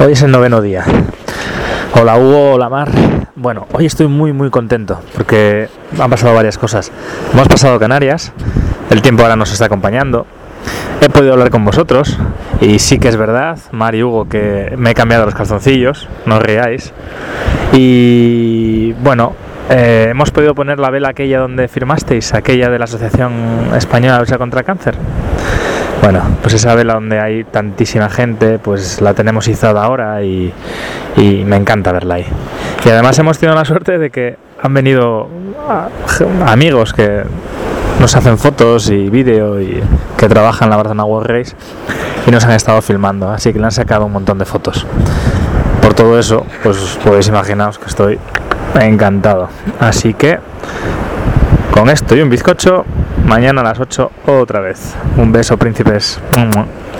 Hoy es el 9º día. Hola Hugo, hola Mar. Bueno, hoy estoy muy contento porque han pasado varias cosas. Hemos pasado Canarias, el tiempo ahora nos está acompañando. He podido hablar con vosotros y sí que es verdad, Mar y Hugo, que me he cambiado los calzoncillos, no os riáis. Y bueno, hemos podido poner la vela aquella donde firmasteis, aquella de la Asociación Española de Lucha contra el Cáncer. Bueno, pues esa vela donde hay tantísima gente, pues la tenemos izada ahora y me encanta verla ahí. Y además hemos tenido la suerte de que han venido amigos que nos hacen fotos y vídeo y que trabajan en la Barcelona World Race y nos han estado filmando, así que le han sacado un montón de fotos. Por todo eso, pues podéis imaginaros que estoy encantado. Así que con esto y un bizcocho, mañana a las 8 otra vez. Un beso, príncipes.